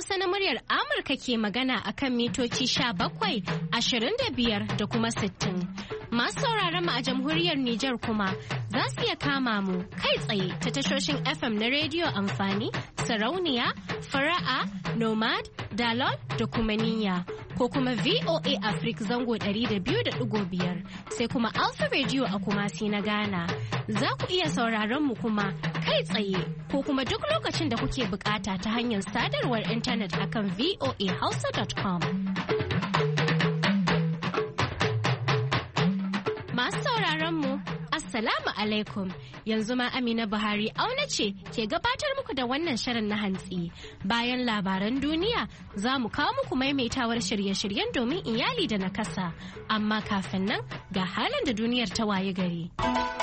Hausa na muryar Amurka ke magana akan mitoci 17, 25 da kuma 60. Masu sauraron mu a jamhuriyar Nijar kuma za su iya kama mu kai tsaye ta tashoshin FM na rediyo amfani, sarauniya, fara'a, nomad, dalol da kuma niyya. Ko kuma VOA Africa zango 200.5 sai kuma Alpha Radio a Kumasi na Ghana. Za ku iya sauraron mu kuma kai tsaye ko kuma duk lokacin da kuke bukata ta hanyar sadarwar intanet akan voahausa.com. Masu sauraron mu Assalamu alaikum, yanzu ma Amina Buhari auna ce ke gabatar muku da wannan shirin na hantsi. Bayan labaran duniya za mu kawo muku maimaitawar shirye-shiryen domin iyali da nakasa. Amma kafin nan ga halin da duniyar ta waye gari.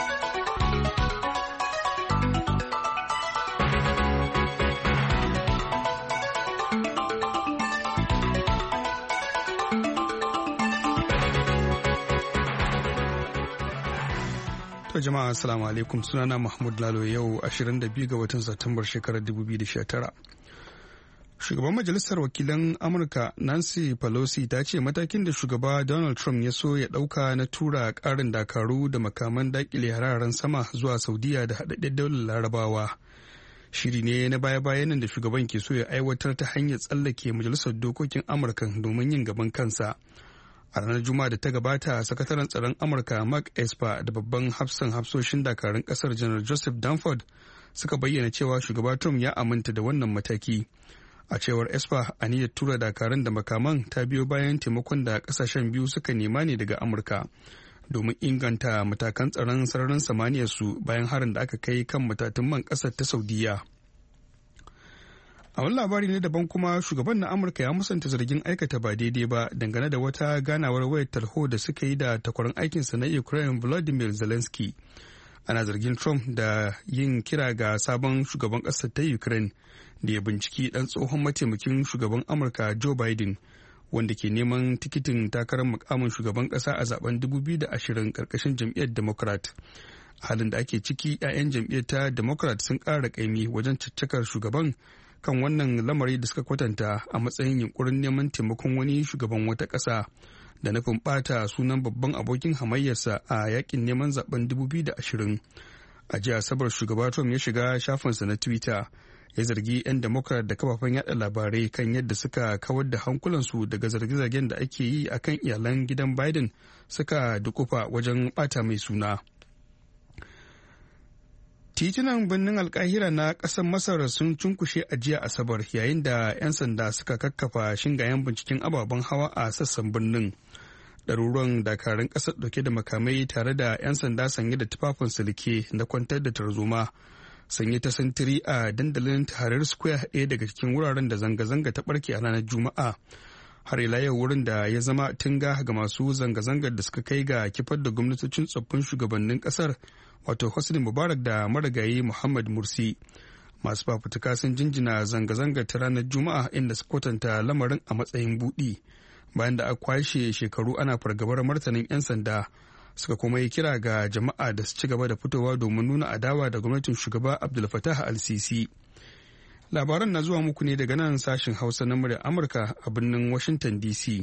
Jama'a assalamu alaikum, sunana Mahmud Lalo. Yau 22 ga watan Satumbar shekarar 2019. Shugaban Majalisar Wakilan Amurka Nancy Pelosi ta ce matakin da shugaba Donald Trump ya so ya dauka na tura karin dakaru da makaman dakile hararen sama zuwa Saudiya da haɗaɗɗen daular Larabawa shiri ne na baya-bayan nan da shugaban ke so ya aiwatar ta hanyar tsallake Majalisar Dokokin Amurka domin yin gaban kansa. A ranar Juma'a da ta gabata, sakataren tsaron Amurka Mark Esper da babban hafsan hafsoshin dakarun kasar Janar Joseph Dunford suka bayyana cewa shugaba Trump ya aminta da wannan mataki. A cewar Esper, aniyar tura dakarun da makaman ta biyo bayan taimakon da kasashen biyu suka nema ne daga Amurka domin inganta matakan tsaron sararin samaniyar su bayan harin da aka kai kan matatun man kasar ta Saudiya. A wani labari ne daban kuma, shugaban na Amurka ya musanta zargin aikata ba daidai ba dangane da wata ganawar wayar tarho da suka yi da takwarar aikinsa na Ukraine Volodymyr Zelensky. Ana zargin Trump da yin kira ga sabon shugaban ƙasar ta Ukraine da ya binciki ɗan tsohon mataimakin shugaban Amurka Joe Biden, wanda ke neman tikitin takarar mukamin shugaban ƙasa a zaben 2020 ƙarƙashin jam'iyyar Democrat. Halin da ake ciki, 'ya'yan jam'iyyar ta Democrat sun ƙara ƙaimi wajen caccakar shugaban kan wannan lamari da suka kwatanta a matsayin yunkurin neman taimakon wani shugaban wata ƙasa da nufin ɓata sunan babban abokin hamayyarsa a yakin neman zaben 2020. A jiya Asabar, shugaba Trump ya shiga shafinsa na Twitter ya zargi 'yan Democrat da kafafen yada labarai kan yadda suka kawar da hankulansu daga zarge-zargen da ake yi akan iyalan gidan Biden suka dukufa wajen ɓata mai suna. Titunan birnin Alkahira na ƙasar Masar sun cunkushe a jiya Asabar yayin da 'yan sanda suka kakkafa shingayen binciken ababen hawa a sassan birnin. Ɗaruruwan dakarun ƙasar ɗauke da makamai tare da 'yan sanda sanye da tufafin silke na kwantar da tarzoma sanye ta sintiri a dandalin Tahrir Square, ɗaya daga cikin wuraren da zanga-zanga ta ɓarke a ranar Juma'a. Har ila yau wurin da ya zama tunga ga masu zanga-zangar da suka kai ga kifar da gwamnatocin tsoffin shugabannin ƙasar, wato Hosni Mubarak da marigayi Muhammad Mursi. Masu fafutuka sun jinjina zanga-zangar ta ranar Juma'a, inda su kwatanta lamarin a matsayin buɗi bayan da aka kwashe shekaru ana fargabar martanin 'yan sanda. Suka kuma yi kira ga jama'a da su ci gaba da fitowa domin nuna adawa da gwamnatin shugaba Abdul Fattah al-Sisi. Labaran na zuwa muku ne daga nan sashen Hausa na muryar Amurka a birnin Washington DC.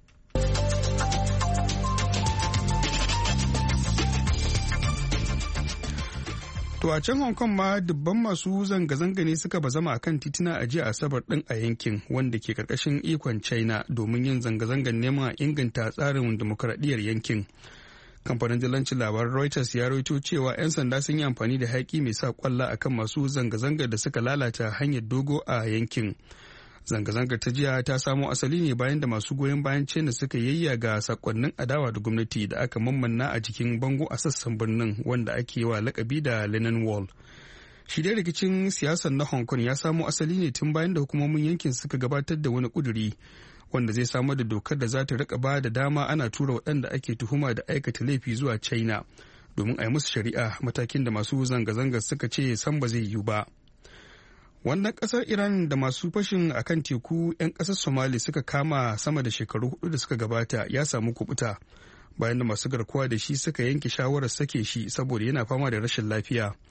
To a can Hong Kong ma dubban masu zanga-zanga ne suka bazama akan tituna a jiya Asabar ɗin a yankin wanda ke karkashin ikon China domin yin zanga-zangar neman a inganta tsarin dimokuraɗiyyar yankin. Kamfanin dillancin labaran Reuters ya rawaito cewa 'yan sanda sun yi amfani da haƙi mai sa kwalla akan masu zanga-zangar da suka lalata hanyar dogo a yankin. Zanga-zangar ta jiya ta samo asali ne bayan da masu goyon bayan China suka yayyaga sakonnin adawa da gwamnati da aka mammanna a jikin bango a sassan birnin wanda ake wa lakabi da Lenin Wall. Shi dai rikicin siyasar na Hong Kong ya samo asali ne tun bayan da hukumomin yankin suka gabatar da wani kuduri wanda zai samar da dokar da za ta rika ba da dama ana tura waɗanda ake tuhuma da aikata laifi zuwa China domin a yi musu shari'a, matakin da masu zanga-zangar suka ce san ba zai yiwu ba. Wannan ƙasar Iran da masu fashin a kan teku 'yan ƙasar Somali suka kama sama da shekaru 4 da suka gabata ya samu kubuta bayan da masu garkuwa da shi suka yanke shawarar sake shi saboda yana fama da rashin lafiya.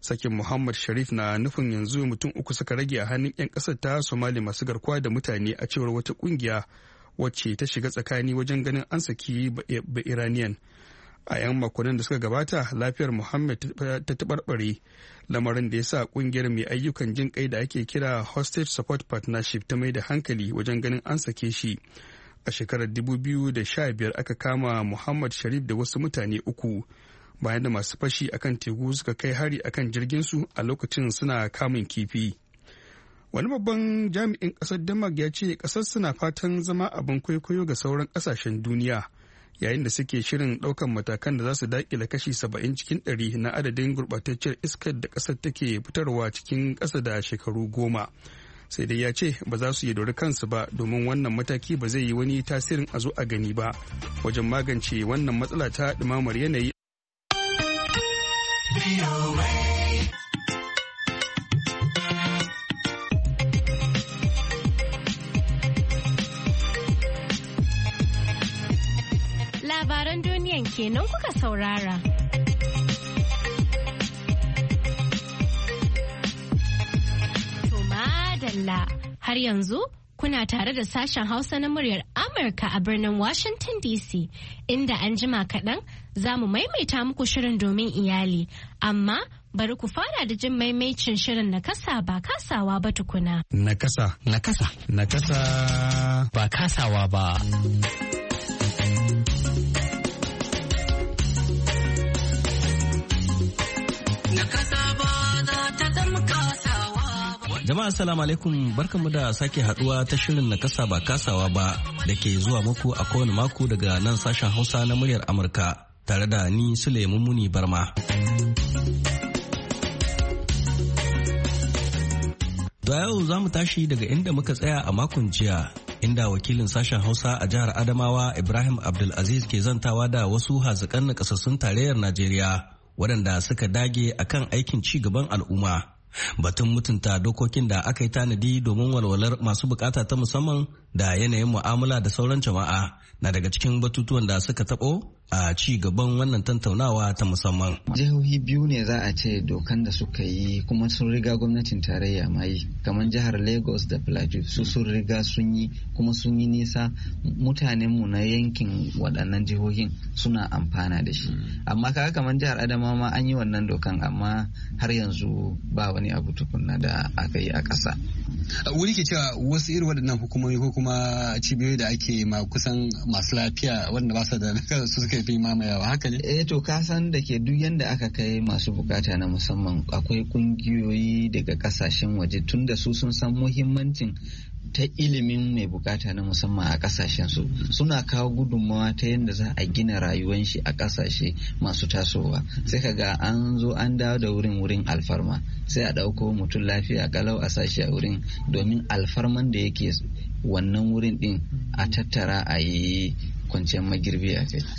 Sakin Muhammad Sharif na nufin yanzu mutum 3 suka rage a hannun 'yan ƙasar ta Somali masu garkuwa da mutane a cewar wata ƙungiya wacce ta shiga tsakani wajen ganin an saki ba Iranian. A 'yan makonnin da suka gabata lafiyar Muhammad ta taɓarɓare, lamarin da ya sa ƙungiyar mai ayyukan jin kai da ake kira Hostage Support Partnership ta mai da hankali wajen ganin an sake shi. A shekarar 2015 aka kama Muhammad Sharif da wasu mutane 3 bayan da masu fashi akan teku suka kai hari akan jirgin su a lokacin suna kamun kifi. Wani babban jami'in ƙasar Denmark ya ce ƙasar suna fatan zama abin kwaikwayo ga sauran ƙasashen duniya yayin da suke shirin ɗaukan matakan da za su daƙile kashi 70 cikin 100 na adadin gurɓatacciyar iskar da ƙasar take fitarwa cikin ƙasa da shekaru 10. Sai dai ya ce ba za su yi dori kansu ba domin wannan mataki ba zai yi wani tasirin a zo a gani ba wajen magance wannan matsala ta ɗumamar yanayi. Labaran duniyan kenan kuka saurara. To madalla, har yanzu kuna tare da sashen Hausa na muryar Amurka a birnin Washington DC, inda an jima kaɗan za mu maimaita muku shirin domin iyali, amma bari ku fara da jin maimaicin shirin na kasa ba kasawa ba tukuna. Na kasa. Ba kasawa ba. Jama'a assalamu alaikum, barkanmu da sake haduwa ta shirin na kasa ba kasawa ba da ke zuwa muku a kowane mako daga nan sashen Hausa na muryar Amurka tare da ni Sule Mummuni Barma. Da yau za mu tashi daga inda muka tsaya a makon jiya, inda wakilin sashen Hausa a jihar Adamawa Ibrahim Abdulaziz ke zantawa da wasu hazikan nakasassun tarayyar Najeriya waɗanda suka dage akan aikin ci gaban al'umma. Batun mutunta dokokin da aka yi tanadi domin walwalar masu bukata ta musamman da yanayin mu'amala da sauran jama'a na daga cikin batutuwan da suka taɓo a ci gaban wannan tattaunawa ta musamman. Jihohi biyu ne za a ce dokan da suka yi kuma sun riga gwamnatin tarayya ma yi, kamar jihar Lagos da Plateau su sun riga sun yi kuma sun yi nisa, mutanenmu na yankin waɗannan jihohin suna amfana da shi. Amma kaga kamar jihar Adamawa ma an yi wannan dokan amma har yanzu ba wani abu tukunna da aka yi a ƙasa. Wuri ke cewa wasu irin waɗannan hukumomi ko kuma cibiyoyi da ake ma kusan masu lafiya wanda ba su da su suka fi mamayawa, haka ne? To ka san da ke duk yanda aka kai masu bukata na musamman akwai kungiyoyi daga kasashen waje tunda su sun san muhimmancin ta ilimin mai bukata na musamman a kasashen su, suna kawo gudunmawa ta yadda za a gina rayuwan shi a kasashe masu tasowa. Sai ka ga an zo an dawo da wurin alfarma, sai a dauko mutum lafiya kalau a sashi a wurin domin alfarman da yake wannan wurin din a tattara a yi kwanciyar magirbi a kai.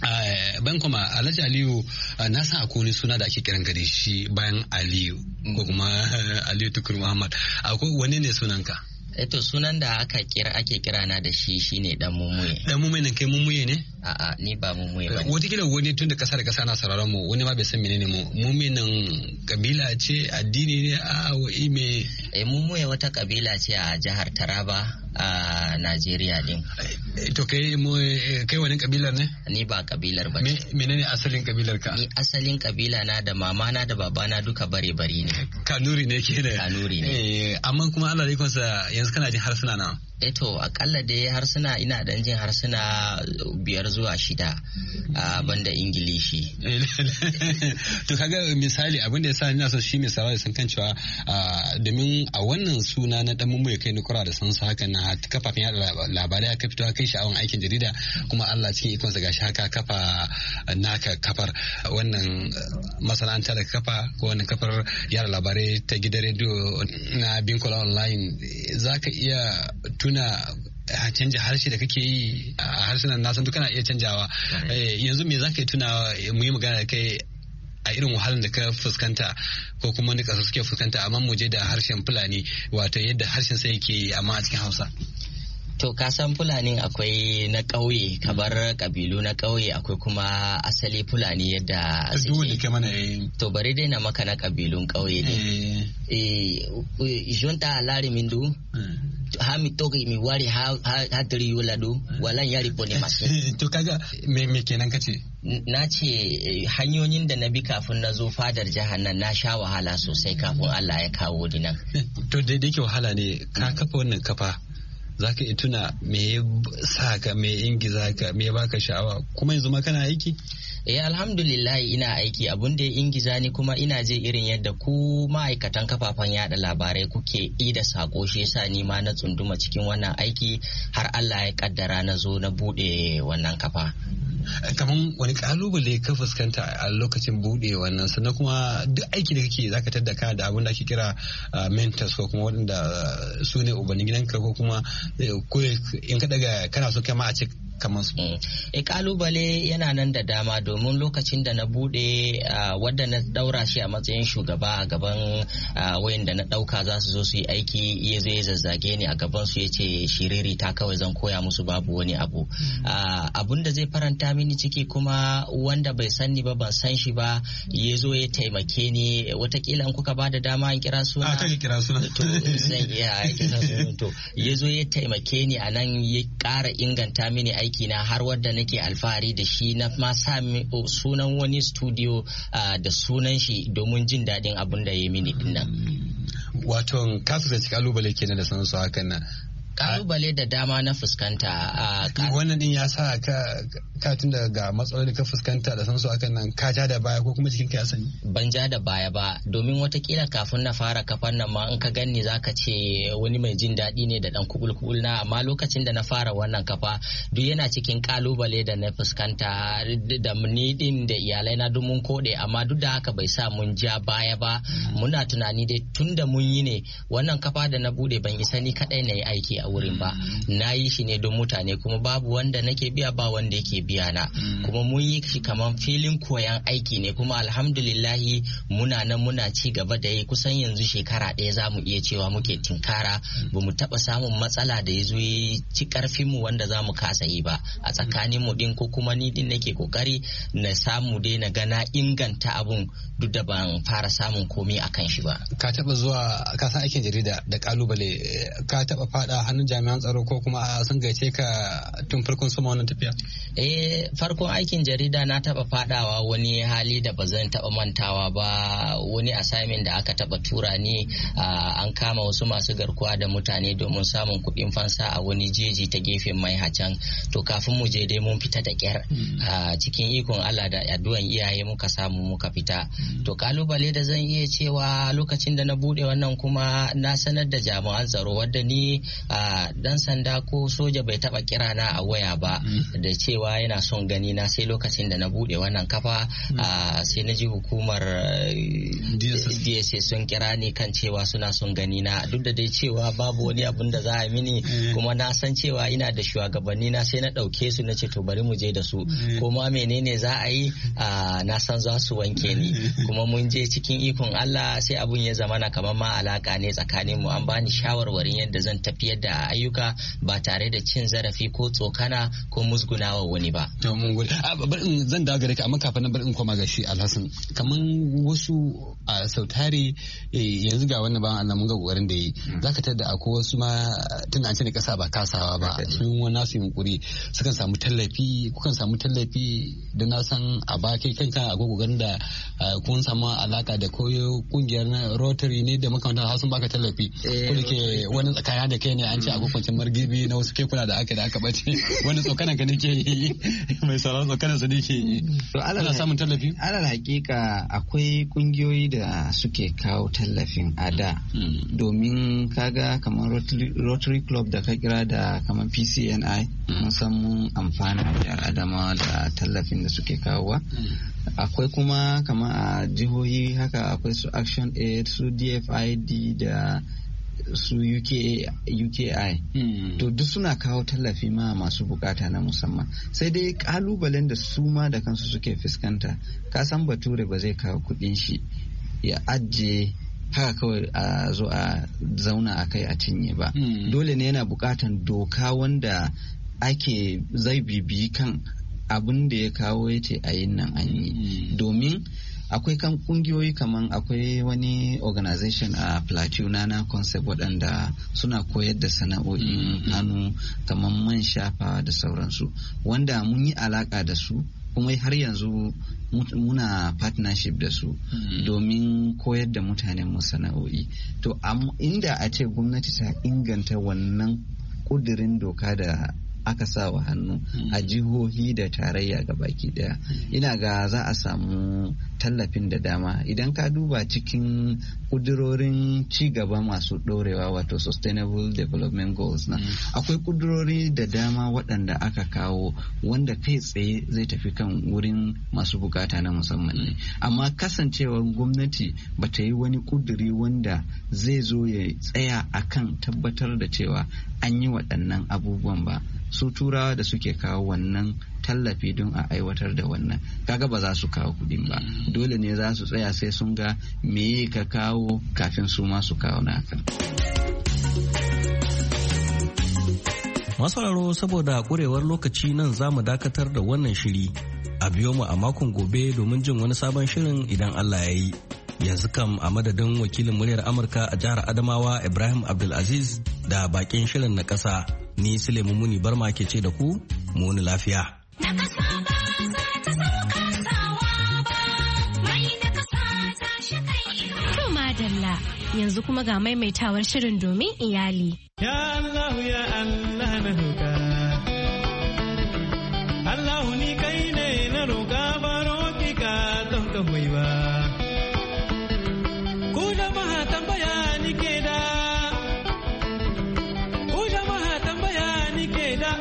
Ban kuma Alhaji Aliyu, na san akwai wani suna da ake kiran gare shi bayan Aliyu ko kuma Aliyu Tukur Muhammad, akwai wani ne sunanka? To sunan da ake kira na da shi shine dan mumuye. Dan mumuye ne, kai mumuye ne? A'a, ni ba mumuye ba. Wataƙila wani tun da kasa da kasa na sauraron mu, wani ma bai san menene mu. Mumuye nan kabila ce, addini ne, a wa ime? Mumuye wata kabila ce a jihar Taraba a Najeriya din. To kai wani kabilar ne? Ni ba kabilar ba. Menene asalin kabilar ka? Ni asalin kabila na da mama na da baba na duka bare-bare ne. Kanuri ne ke da? Kanuri ne. Amma kuma Allah da ikonsa yanzu kana jin harsuna na? To akalla dai harsuna ina dan jin harsuna 5 zuwa 6 a banda Ingilishi. To kaga misali abin da yasa ina so shi mai sauraro sun kan cewa domin a wannan suna na dan mummuye kai ni kura da san su hakan na kafafen yada labarai aka fito kai sha'awan aikin jarida, kuma Allah cikin ikonsa gashi haka kafa naka kafar wannan masana'anta da kafa ko wannan kafar yada labarai ta gidan rediyo na Binkola Online. Zaka iya tuna canja harshe da kake yi a harsunan nasan duk kana iya canjawa. Yanzu me zaka yi tuna mu yi magana da kai a irin wahalar da ka fuskanta ko kuma wani ƙasa suke fuskanta, amma mu je da harshen Fulani, wato yadda harshen sai yake amma a cikin Hausa? To kasan Fulani akwai na ƙauye kamar kabilu na ƙauye akwai kuma asali Fulani yadda suke. To bari dai na maka na kabilun ƙauye ne. Jonta alari mindu. Hami toki mi wari hadiri yuladu walan yari pone masu. To kaga me kenan kace? Na ce hanyoyin da na bi kafin na zo fadar jihar nan na sha wahala sosai kafin Allah ya kawo ni nan. To da yake wahala ne ka kafa wannan kafa. Za ka iya tuna me ya sa ka, me ya ingiza ka, me ya baka sha'awa, kuma yanzu ma kana aiki? Alhamdulillah ina aiki. Abun da ya ingiza ni kuma ina je irin yadda ku ma'aikatan kafafen yada labarai kuke da sako, shi yasa ni ma na tsunduma cikin wannan aiki har Allah ya kaddara na zo na bude wannan kafa. Kaman wani kalubale ka fuskanta a lokacin bude wannan, sannan kuma duk aiki da kake zaka tadda ka da abun da ake kira mentors ko kuma waɗanda su ne ubannin gidanka ko kuma in ka daga kana so kai ma a ce kamar su. Kalubale yana nan da dama, domin lokacin da na bude wadda na daura shi a matsayin shugaba a gaban wayan da na dauka za su zo su yi aiki, ya zo ya zazzage ni a gaban su ya ce shiriri ta kawai zan koya musu babu wani abu. Abun da zai faranta mini ciki kuma wanda bai san ni ba ban san shi ba ya zo ya taimake ni, watakila in kuka ba da dama in kira suna. Kan kira suna. To zan iya kira suna. To ya zo ya taimake ni a nan, ya ƙara inganta mini aiki na har wadda nake alfahari da shi, na ma sa sunan wani studio da sunan shi domin jin daɗin abin da ya mini dinnan. Wato ka fuskanci kalubale kenan da sanin su hakan nan. Kalubale da dama na fuskanta. Wannan din ya sa ka tun daga matsaloli ka fuskanta da sansu akan nan ka ja da baya ko kuma jikinka ya sani? Ban ja da baya ba, domin watakila kafin na fara kafan nan ma in ka ganni zaka ce wani mai jin daɗi ne da dan kubul na, amma lokacin da na fara wannan kafa duk yana cikin kalubale da na fuskanta da ni din da iyalai na duk mun kode, amma duk da haka bai sa mun ja baya ba. Muna tunani dai tun da mun yi ne wannan kafa da na bude ban isa ni kadai na yi aiki a wurin ba, na yi shi ne don mutane, kuma babu wanda nake biya ba wanda yake biya na, kuma mun yi shi kamar filin koyan aiki ne, kuma alhamdulillahi muna nan muna ci gaba da yi. Kusan yanzu shekara ɗaya za mu iya cewa muke tinkara, ba mu taɓa samun matsala da ya zo ya ci karfin mu wanda za mu kasa yi ba a tsakanin mu din, ko kuma ni din nake kokari na samu dai na gana inganta abun duk da ban fara samun komai akan shi ba. Ka taɓa zuwa ka san aikin jarida da kalubale, ka taɓa fada hannun jami'an tsaro ko kuma sun gaice ka tun farkon sama wannan tafiya? Farkon aikin jarida na taba fadawa wani hali da ba zan taba mantawa ba. Wani assignment da aka taba tura ni, an kama wasu masu garkuwa da mutane domin samun kuɗin fansa a wani jeji ta gefen mai hacan. To kafin mu je dai mun fita da kyar, cikin ikon Allah da addu'an iyaye muka samu muka fita. To kalubale da zan iya cewa lokacin da na bude wannan, kuma na sanar da jami'an tsaro wadda ni dan sanda ko soja bai taba kira na a waya ba da cewa yana son gani na, sai lokacin da na bude wannan kafa sai na ji hukumar DSS sun kira ni kan cewa suna son gani na, duk da dai cewa babu wani abun da za a mini, kuma na san cewa ina da shugabanni na, sai na dauke su na ce to bari mu je da su, kuma menene za a yi na san za su wanke ni. Kuma mun je cikin ikon Allah sai abun ya zama na kamar ma alaka ne tsakanin mu, an bani shawarwarin yadda zan tafiyar da ayyuka ba tare da cin zarafi ko tsokana ko musgunawa wani ba. To mun gode. Zan dawo gare ka, amma kafin nan bari in koma ga shi Alhassan. Kaman wasu a sautari yanzu ga wannan bayan Allah mun ga kokarin da yi. Zaka tada akwai wasu ma tun an ce ne kasa ba kasawa ba. Sun wani nasu yunkuri sukan samu tallafi, kukan samu tallafi da na san a ba kai kanka akwai kokarin da kun samu alaka da koyo kungiyar na Rotary ne da makamantan har sun baka tallafi. Ko da ke wani tsakaya da kai ne an ce akwai kwanciyar margibi na wasu kekuna da aka bace wani tsokanan ka nake yi mai sauran tsokanan su nake yi. Ana samun tallafi? Alal hakika akwai kungiyoyi da suke kawo tallafin a da, domin kaga kamar Rotary Club da ka kira da kamar PCNI mun san mun amfana da Adamawa da tallafin da suke kawowa. Akwai kuma kamar a jihohi haka akwai su Action Aid, su DFID da su UKI. To duk suna kawo tallafi ma masu bukata na musamman, sai dai kalubalen da su ma da kansu suke fuskanta. Ka san bature ba zai kawo kudin shi ya ajiye haka kawai a zo a zauna a kai a cinye ba. Dole ne yana bukatan doka wanda ake zai bibiyi kan abin da ya kawo ya ce a yin nan an yi. Domin akwai kan kungiyoyi kaman akwai wani organization a Plateau na concept waɗanda suna koyar da sana'o'in hannu kaman man shafa da sauransu, wanda mun yi alaka da su kuma har yanzu muna partnership da su domin koyar da mutanen mu sana'o'i. To inda a ce gwamnati ta inganta wannan kudirin doka da aka sa wa hannu a jihohi da tarayya ga baki daya, ina ga za a samu tallafin da dama. Idan ka duba cikin kudurorin ci gaba masu dorewa wato sustainable development goals na akwai kudurori da dama waɗanda aka kawo wanda kai tsaye zai tafi kan wurin masu bukata na musamman ne, amma kasancewar gwamnati ba ta yi wani kuduri wanda zai zo ya tsaya akan tabbatar da cewa an yi waɗannan abubuwan ba. Su turawa da suke kawo wannan tallafi don a aiwatar da wannan, kaga ba za su kawo kuɗin ba, dole ne za su tsaya sai sun ga meye ka kawo kafin su ma su kawo naka. Masauraro, saboda kurewar lokaci nan za mu dakatar da wannan shiri, a biyo mu a makon gobe domin jin wani sabon shirin idan Allah ya yi. Yanzu kam a madadin wakilin muryar Amurka a jihar Adamawa Ibrahim Abdulaziz da bakin shirin na ƙasa, ni Suleiman Muni Barma ke ce da ku mu wani lafiya. Madalla, yanzu kuma ga maimaitawar shirin domin iyali. Ya Allah ya Allah na roƙa. Allah ni kai ne na roƙa, baro ki ka don ka hoyi ba. Ku jama'a tambaya ni ke da. Ku jama'a tambaya ni ke da.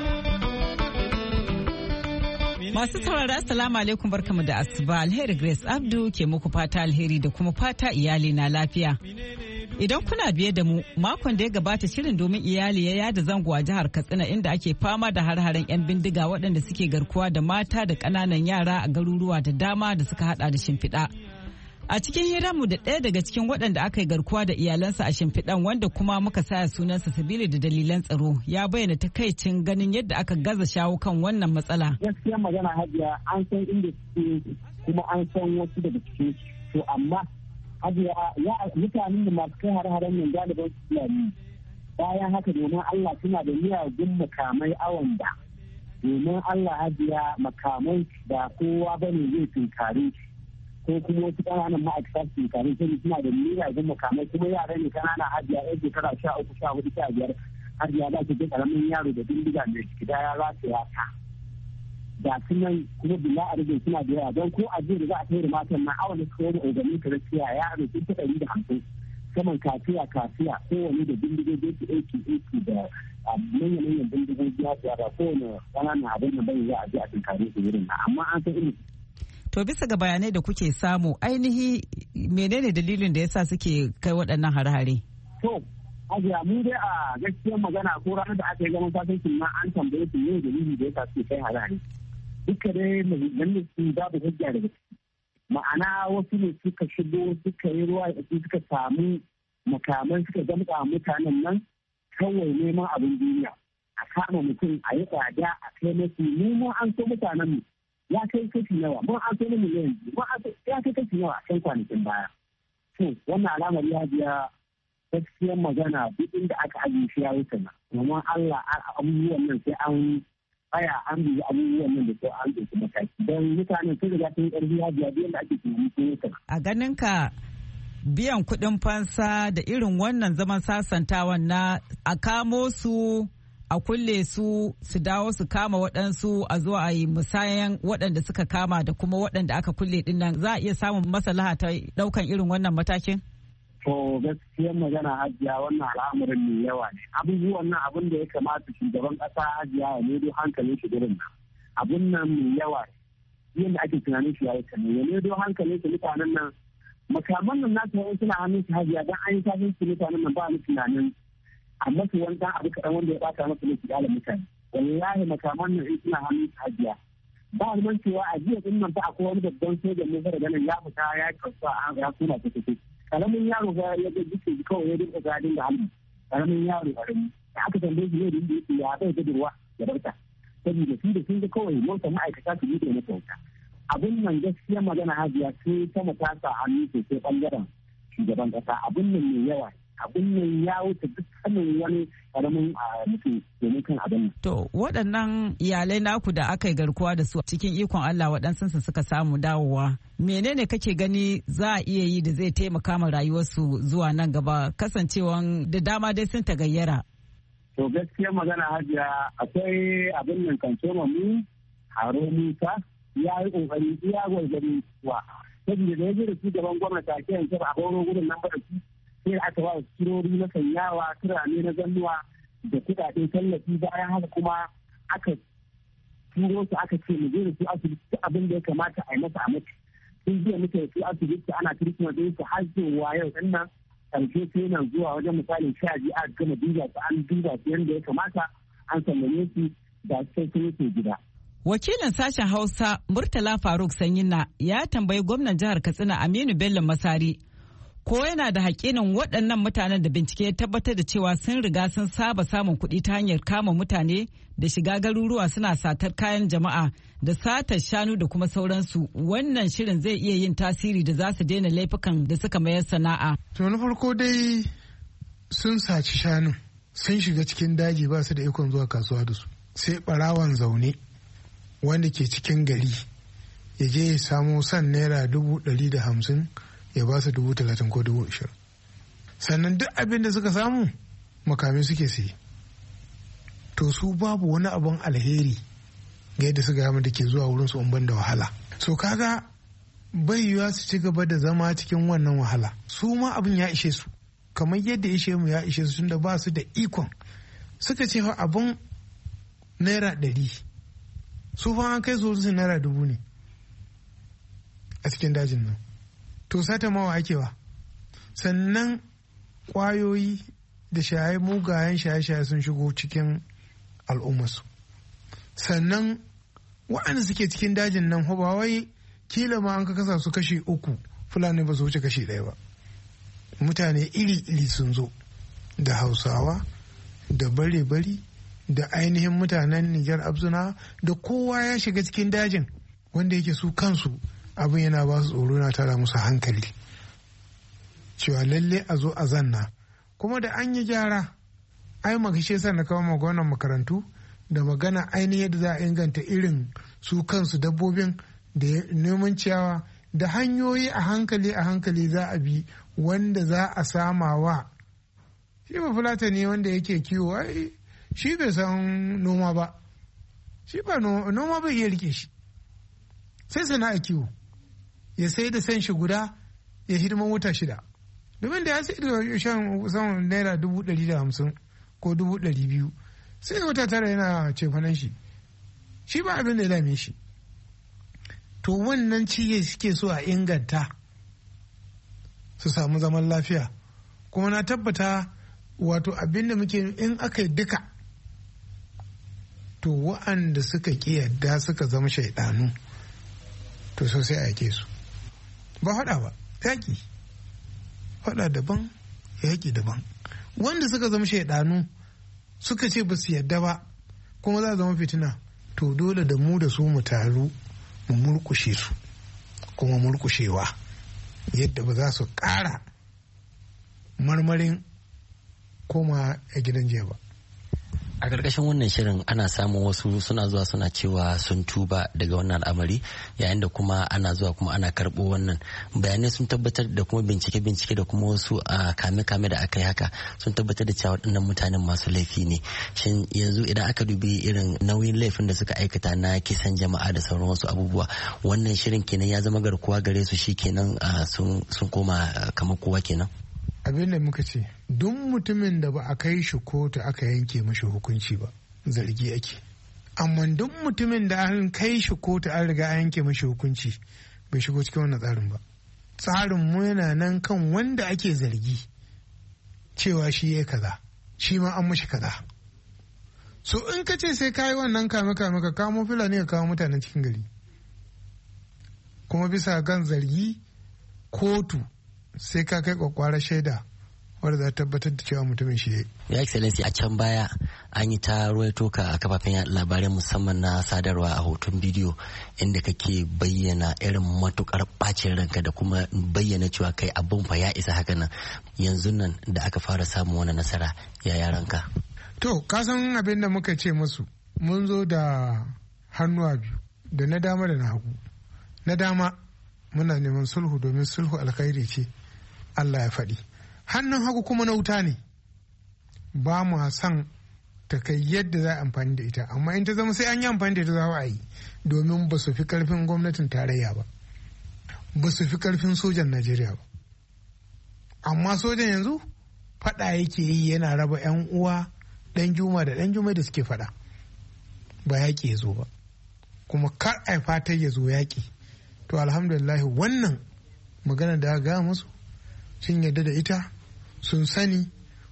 Masu saurara assalamu alaikum, barkamu da asuba. Alheri Grace Abdu ke muku fata alheri da kuma fata iyali na lafiya. Idan kuna biye da mu, makon da ya gabata shirin domin iyali ya yada zango a jihar Katsina inda ake fama da har-haren 'yan bindiga waɗanda suke garkuwa da mata da ƙananan yara a garuruwa da dama da suka hada da Shimfiɗa. A cikin hiranmu da ɗaya daga cikin waɗanda aka yi garkuwa da iyalansa a Shimfiɗan, wanda kuma muka saya sunansa sabili da dalilan tsaro, ya bayyana takaicin ganin yadda aka gaza shawo kan wannan matsala. Gaskiya magana Hajiya, an san inda suke kuma an san wasu daga cikin su, amma Hajiya mutanen da masu kai har-haren nan galiban su Fulani. Bayan haka domin Allah suna da miyagun makamai awon da. Domin Allah Hajiya makamai da kowa bane zai tunkare shi. Ko kuma wasu ƙananan ma'aikata su tunkare shi, suna da miyagun makamai kuma yara ne ƙanana Hajiya 'yan shekara 13, 14, 15 Hajiya za su je ƙaramin yaro da bindiga mai gida ya za su yata. Da sunan kuma bila a rage suna da yawa, don ko a jiya da za a kai da matan na awon da suka wani organin karaskiya ya rage sun ta 150 saman kafiya kowane da bindigogi su aiki da manyan bindigogi ya da kowane ƙananan abin da bai za a je a tunkare su wurin na, amma an san irin. To bisa ga bayanai da kuke samu, ainihi menene dalilin da yasa suke kai waɗannan hare-hare? To, Hajiya, mu dai a gaskiyar magana ko ranar da aka yi zaman sasancin ma an tambaye su ne dalili da yasa suke kai hare-hare. Duka dai mahimman su babu hujja daga ciki. Ma'ana wasu ne suka shigo suka yi ruwa da suka samu makaman suka zamka mutanen nan kawai neman abin duniya. A kama mutum a yi tsada a kai masu neman an so mutanen mu. Ya kai kashi nawa, mun an so na miliyan, ya kai kashi nawa a kan kwanakin baya. To, wannan alamar ya biya gaskiyar magana duk inda aka ajiye shi ya wuce na. Domin Allah abubuwan nan sai an tsaya an biyu abubuwan nan da ko an ɗauki mataki. Don mutanen sun riga sun ƙarfi ya biya duk yadda ake tunani sun wuce na. A ganin ka biyan kuɗin fansa da irin wannan zaman sasantawan na a kamo su a kulle su dawo su kama waɗansu a zo a yi musayan waɗanda suka kama da kuma waɗanda aka kulle ɗin nan, za a iya samun maslaha ta ɗaukan irin wannan matakin? To gaskiyar magana Hajiya, wannan al'amarin mai yawa ne. Abubuwan nan abin da ya kamata shugaban ƙasa Hajiya ya nedo hankalin shi gurin nan. Abun nan mai yawa ne. Yadda ake tunanin shi ya yi kane. Ya nedo hankalin shi mutanen nan. Makaman nan nasu wani suna hannun shi Hajiya, don an yi tashin su mutanen nan ba ni tunanin amma su wani ɗan abu kaɗan wanda ya ɓata masa ne su ƙyale mutane. Wallahi makaman nan suna hannun shi Hajiya. Ba ni cewa a jiya ɗin nan fa akwai wani babban sojan ne daga nan ya fita ya kasuwa ya kuma ta tafi. karamin yaro ga ya ga duke kawai ya dinka gadin da hannu karamin yaro karami da aka tambaye shi ne da yake ya bai da ruwa ya barka saboda su da sun ga kawai mota ma'aikata su bude mata wuta abin nan gaskiya magana hajiya sai ta matasa hannu sosai bangaren shugaban kasa abin nan mai yawa abin nan ya wuce duk sanin wani karamin mutum domin kan abin nan. To waɗannan iyalai naku da aka yi garkuwa da su cikin ikon Allah waɗansu suka samu dawowa menene kake gani za a iya yi da zai taimaka ma rayuwarsu zuwa nan gaba kasancewan da dama dai sun tagayyara. To gaskiya magana hajiya akwai abin nan kan soma mu haro musa ya yi kokari iya gwargwari wa saboda da ya je da su gaban gwamnati a kiyan a horo gudun nan ba da su sai aka ba su kirori na sanyawa turane na zannuwa da kudaden tallafi bayan haka kuma aka turo su aka ce mu je da su asibiti abin da ya kamata a yi masa a mace sun biya muke su asibiti ana kirkina da su har zuwa yau din nan karshe sai nan zuwa wajen misalin 12 a gama duba su an duba su yadda ya kamata an sallame su da sai sun yi gida. Wakilin sashen Hausa Murtala Faruk Sanyina ya tambayi gwamnan jihar Katsina Aminu Bello Masari ko yana da haƙinin waɗannan mutanen da bincike ya tabbatar da cewa sun riga sun saba samun kuɗi ta hanyar kama mutane da shiga garuruwa suna satar kayan jama'a da satar shanu da kuma sauransu wannan shirin zai iya yin tasiri da za su daina laifukan da suka mayar sana'a. To na farko dai sun saci shanu sun shiga cikin daji ba su da ikon zuwa kasuwa da su sai ɓarawan zaune wanda ke cikin gari ya je ya samo san naira 150 ya ba su 30,000 ko 20,000 sannan duk abin da suka samu makamai suke siye to su babu wani abun alheri ga yadda suka yamma da ke zuwa wurin su ban da wahala so kaga bai yiwuwa su ci gaba da zama cikin wannan wahala su ma abin ya ishe su kamar yadda ishe mu ya ishe su tunda ba su da ikon suka ce fa abun naira 100 su fa an kai su naira 1000 ne a cikin dajin nan to sata mawa ake wa sannan kwayoyi da mugayen shaye-shaye sun shigo cikin al'ummarsu sannan waɗanda suke cikin dajin nan ba wai kila ma an ka kasa su kashi 3 fulani ba su wuce kashi 1 ba mutane iri-iri sun zo da hausawa da bare-bari da ainihin mutanen Nijar Abzuna da kowa ya shiga cikin dajin wanda yake su kansu abin yana ba su tsoro na tara musu hankali cewa lalle a zo a zanna kuma da an yi gyara ai makashe sa na kawo maganar makarantu da magana ainihin yadda za a inganta irin su kansu dabbobin da neman ciyawa da hanyoyi a hankali za a bi wanda za a sama wa shi ba fulata ne wanda yake kiwo ai shi bai san noma ba shi ba noma bai iya rike shi sai sana'a kiwo ya sai da san shi guda ya hidiman wata 6 domin da ya sai da shan saman naira 150 ko 200 sai wata 9 yana cefanen shi ba abin da ya dame shi to wannan ciye suke so a inganta su samu zaman lafiya kuma na tabbata wato abin da muke in aka yi duka to wa'anda suka ƙi yadda suka zama shaidanu to sosai a yake su ba faɗa ba yaƙi faɗa daban yaƙi daban wanda suka zama shaidanu suka ce ba su yadda ba kuma za a zama fitina to dole da mu da su mu taru mu murkushe su kuma murkushewa yadda ba za su ƙara marmarin koma a gidan jiya ba. A ƙarƙashin wannan shirin ana samun wasu suna zuwa suna cewa sun tuba daga wannan al'amari yayin da kuma ana zuwa kuma ana karɓo wannan bayanai sun tabbatar da kuma bincike da kuma wasu a kame-kame da aka yi haka sun tabbatar da cewa waɗannan mutanen masu laifi ne. Shin yanzu idan aka dubi irin nauyin laifin da suka aikata na kisan jama'a da sauran wasu abubuwa wannan shirin kenan ya zama garkuwa gare su shi kenan sun koma kamar kowa kenan. Abin da muka ce duk mutumin da ba a kai shi kotu aka yanke mashi hukunci ba zargi ake amma duk mutumin da an kai shi kotu an riga an yanke mashi hukunci bai shigo cikin wannan tsarin ba. Tsarin mu yana nan kan wanda ake zargi cewa shi ya kaza shi ma an mashi kaza so in ka ce sai kayi wannan kame ka kamo fulani ka kawo mutanen cikin gari kuma bisa kan zargi kotu sai ka kai kwakwarar shaida wadda za ta tabbatar da cewa mutumin shi ne. Ya Excellency, a can baya an yi ta ruwaito ka a kafafen yaɗa labarai musamman na sadarwa a hoton bidiyo inda kake bayyana irin matukar bacin ranka da kuma bayyana cewa kai abun fa ya isa haka nan. Yanzu nan da aka fara samun wani nasara ya yaranka. To ka san abin da muka ce musu, mun zo da hannuwa biyu, da na dama da na hagu. Na dama muna neman sulhu domin sulhu alkhairi ce Allah ya faɗi. Hannun hagu kuma na wuta ne, ba mu san ta kai yadda za a amfani da ita, amma in ta zama sai an yi amfani da ita za a yi, domin ba su fi karfin gwamnatin tarayya ba su fi karfin sojan Najeriya ba. Amma sojan yanzu faɗa yake yi, yana raba 'yan uwa ɗan juma da ɗan juma da suke faɗa, ba yaƙi ya zo ba, kuma kar a fatar ya zo yaƙi. To alhamdulillah wannan magana da ga musu sun yarda da ita, sun sani,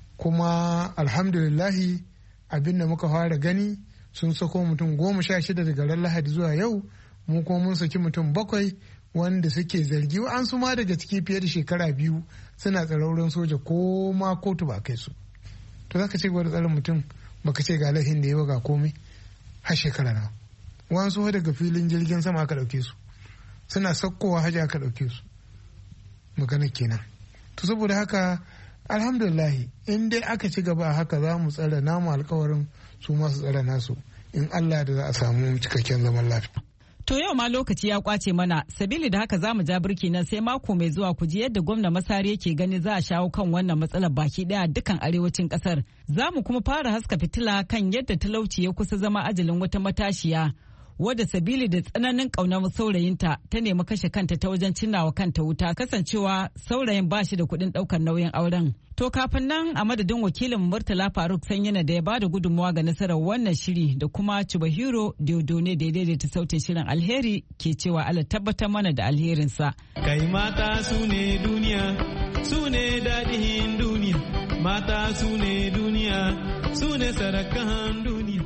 kuma alhamdulillahi abinda muka fara gani sun sako mutum 16 daga ran Lahadi zuwa yau, mu kuma mun saki mutum 7 wanda suke zargi, an su ma daga ciki fiye da shekara 2 suna tsarauran soja ko ma kotu ba kai su. To zaka ce gwada tsarin mutum baka ce ga laifin da yawa ga komai har shekara na. Wasu daga filin jirgin sama aka dauke su, suna sakkowa haji aka dauke su, magana kenan. To saboda haka alhamdulillahi in dai aka ci gaba haka za mu tsara namu alkawarin, su masu tsara nasu, in Allah da za a samu cikakken zaman lafiya. To yau ma lokaci ya kwace mana, sabili da haka za mu ja birki nan sai mako mai zuwa ku ji yadda gwamna Masari yake gani za a shawo kan wannan matsalar baki daya dukkan arewacin kasar. Za mu kuma fara haska fitila kan yadda talauci ya kusa zama ajalin wata matashiya wadda sabili da tsananin ƙaunar saurayinta ta nemi kashe kanta ta wajen cinnawa kanta wuta, kasancewa saurayin ba shi da kuɗin ɗaukar nauyin auren. To kafin nan a madadin wakilin Murtala Faruk Sanyina da ya ba da gudunmawa ga nasarar wannan shiri da kuma Chubahiro Diodone da ya daidaita sautin shirin, alheri ke cewa Allah tabbatar mana da alherinsa. Kai mata su ne duniya, su ne daɗin duniya, mata su ne duniya, su ne sarakan duniya.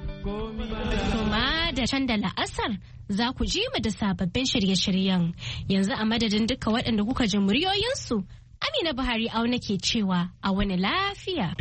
Kuma da can da la'asar za ku ji mu da sababbin shirye-shiryen. Yanzu a madadin duka waɗanda kuka ji muryoyinsu, Amina Buhari auna ke cewa a wani lafiya.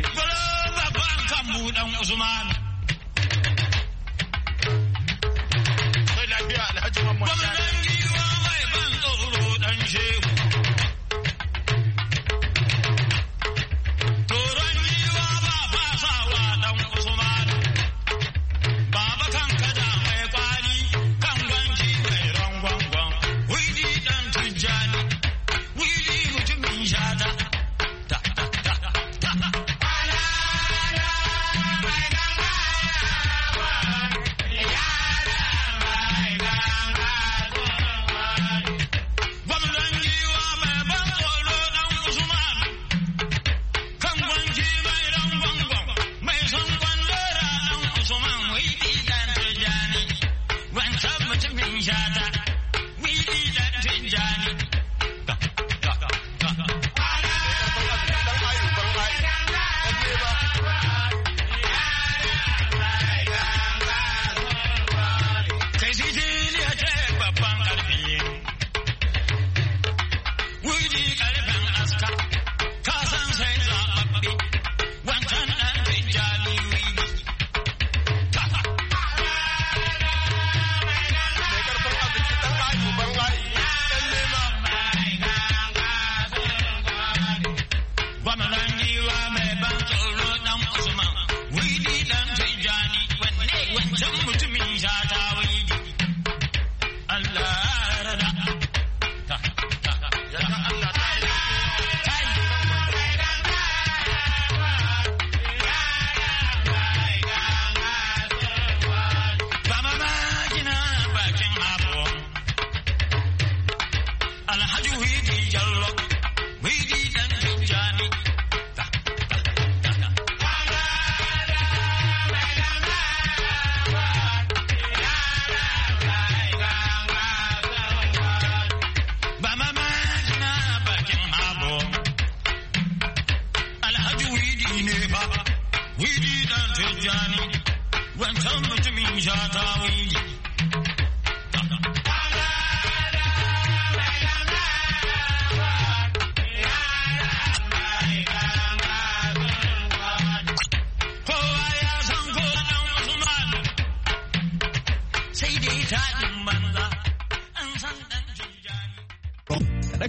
Widi dan tijani, wancan mutumin shata widi.